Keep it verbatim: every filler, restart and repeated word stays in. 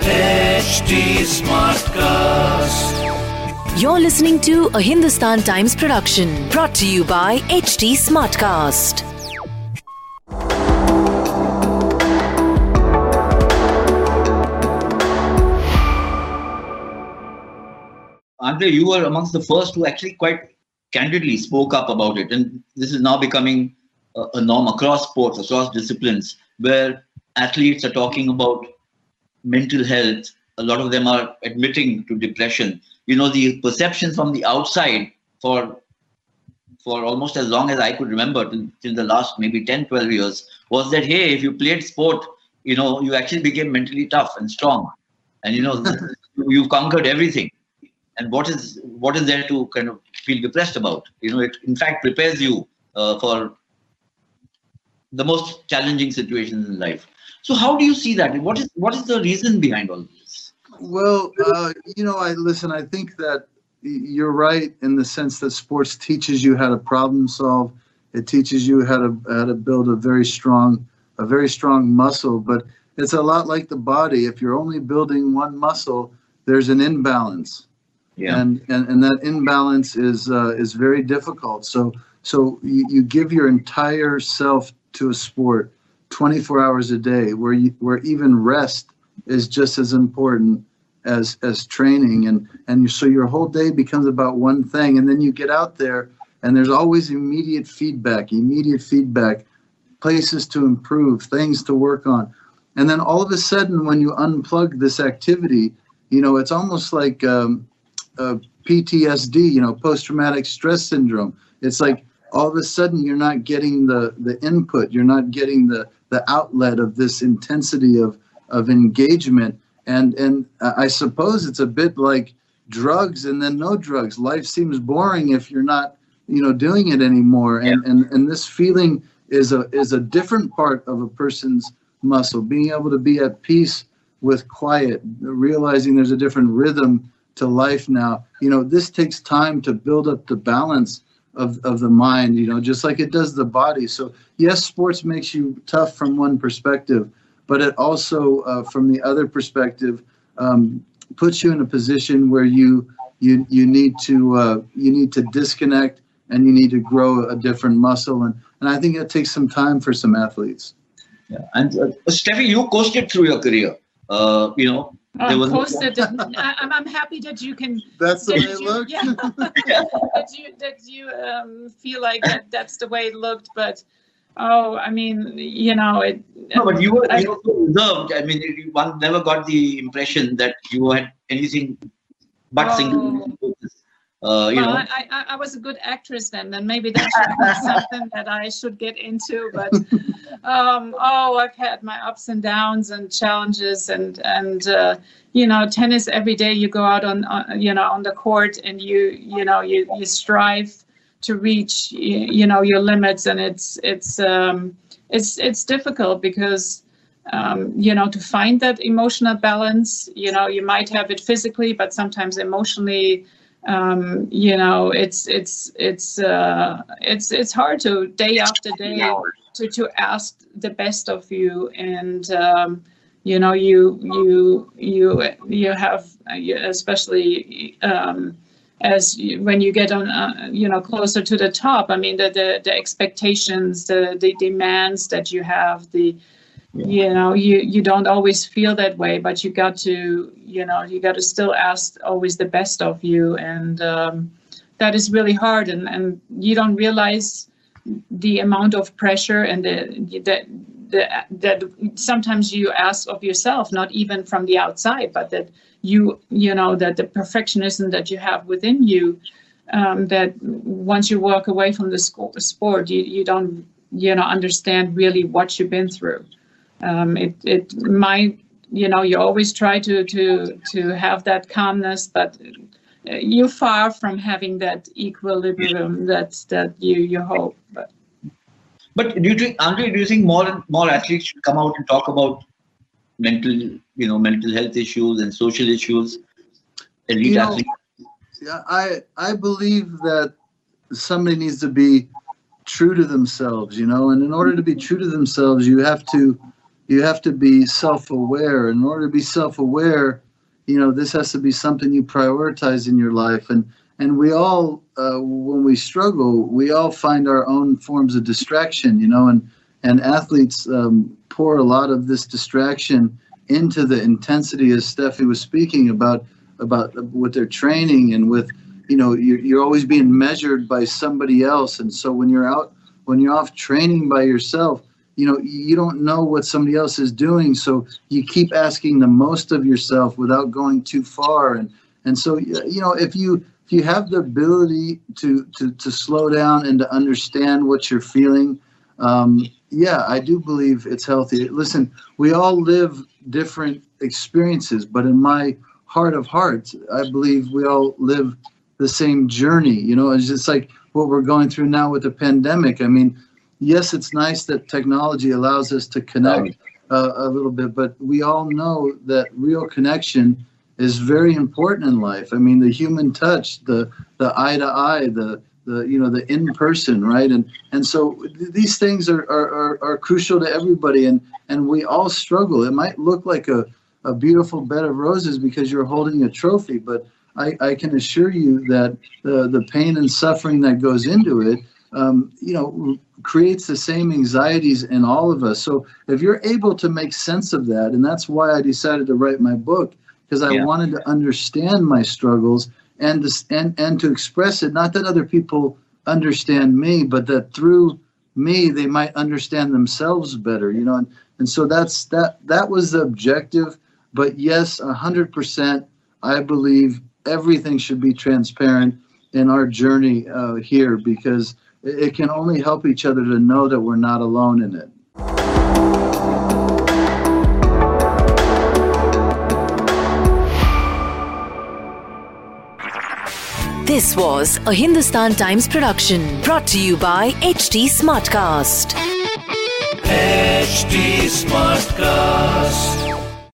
H T Smartcast. You're listening to a Hindustan Times production brought to you by H T Smartcast. Andre, you were amongst the first who actually quite candidly spoke up about it. And this is now becoming a, a norm across sports, across disciplines, where athletes are talking about mental health. A lot of them are admitting to depression. You know, the perception from the outside for for almost as long as I could remember, till, till the last maybe ten, twelve years, was that, hey, if you played sport, you know, you actually became mentally tough and strong. And, you know, you conquered everything. And what is what is there to kind of feel depressed about? You know, it in fact prepares you uh, for the most challenging situations in life. So how do you see that? What is what is the reason behind all this? Well, uh, you know, I listen, I think that you're right in the sense that sports teaches you how to problem solve. It teaches you how to how to build a very strong a very strong muscle. But it's a lot like the body. If you're only building one muscle, there's an imbalance. Yeah. And, and and that imbalance is uh, is very difficult. So so you, you give your entire self to a sport twenty-four hours a day, where you, where even rest is just as important as as training, and and so your whole day becomes about one thing, and then you get out there, and there's always immediate feedback, immediate feedback, places to improve, things to work on, and then all of a sudden, when you unplug this activity, you know, it's almost like um, uh, P T S D, you know, post-traumatic stress syndrome. It's like all of a sudden you're not getting the the input, you're not getting the the outlet of this intensity of of engagement. And and I suppose it's a bit like drugs and then no drugs. Life seems boring if you're not, you know, doing it anymore. And yeah. and, and this feeling is a is a different part of a person's muscle. Being able to be at peace with quiet, realizing there's a different rhythm to life now. You know, this takes time to build up the balance of, of the mind, you know, just like it does the body. So yes, sports makes you tough from one perspective, but it also, uh, from the other perspective, um, puts you in a position where you you you need to uh, you need to disconnect and you need to grow a different muscle, and and I think it takes some time for some athletes. Yeah, and uh, Steffi, you coasted through your career. Uh, you know, oh, there was coasted. I, I'm I'm happy that you can. That's the way it looked. Yeah, yeah. that you that you um, feel like that that's the way it looked, but. Oh, I mean, you know, it. No, but you were, you were so reserved. I mean, you, one never got the impression that you had anything but oh. single. Uh, you well, know, I, I, I was a good actress then, and maybe that's something that I should get into. But um, oh, I've had my ups and downs and challenges, and and uh, you know, tennis every day. You go out on, on you know on the court, and you you know you you strive to reach you know your limits, and it's it's um it's it's difficult because um you know to find that emotional balance. You know you might have it physically, but sometimes emotionally um you know it's it's it's uh it's it's hard to day after day to to ask the best of you, and um you know you you you you have especially um as you, when you get on, uh, you know, closer to the top. I mean, the the, the expectations, the, the demands that you have, the, yeah. you know, you, you don't always feel that way, but you got to, you know, you got to still ask always the best of you. And um, that is really hard. And, and you don't realize the amount of pressure and the, that, that, that sometimes you ask of yourself, not even from the outside, but that you you know that the perfectionism that you have within you, um, that once you walk away from the sco- sport, you, you don't you know understand really what you've been through. Um, it it might you know you always try to to to have that calmness, but you're far from having that equilibrium that that you you hope. But but do you think, Andre, do you think more and more athletes should come out and talk about mental, you know, mental health issues and social issues? Elite you know, athletes. Yeah, I I believe that somebody needs to be true to themselves, you know, and in order to be true to themselves, you have to you have to be self-aware. In order to be self-aware, you know, this has to be something you prioritize in your life. And and we all, uh, when we struggle, we all find our own forms of distraction, you know, and, and athletes um, pour a lot of this distraction into the intensity, as Steffi was speaking about, about with their training and with, you know, you're, you're always being measured by somebody else. And so when you're out, when you're off training by yourself, you know, you don't know what somebody else is doing. So you keep asking the most of yourself without going too far. And, and so, you know, if you, if you have the ability to, to, to slow down and to understand what you're feeling, um, yeah, I do believe it's healthy. Listen, we all live different experiences, but in my heart of hearts, I believe we all live the same journey. You know, it's just like what we're going through now with the pandemic. I mean, yes, it's nice that technology allows us to connect uh, a little bit, but we all know that real connection is very important in life. I mean, the human touch, the the eye to eye, the the you know the in person, right? And and so th- these things are, are are are crucial to everybody, and and we all struggle. It might look like a a beautiful bed of roses because you're holding a trophy, but I, I can assure you that the the pain and suffering that goes into it, um, you know, creates the same anxieties in all of us. So if you're able to make sense of that, and that's why I decided to write my book, because I yeah. wanted to understand my struggles and to, and and to express it, not that other people understand me, but that through me they might understand themselves better, you know. And, and so that's that that was the objective. But yes, one hundred percent, I believe everything should be transparent in our journey uh, here, because it, it can only help each other to know that we're not alone in it. This was a Hindustan Times production brought to you by H T Smartcast. H T Smartcast.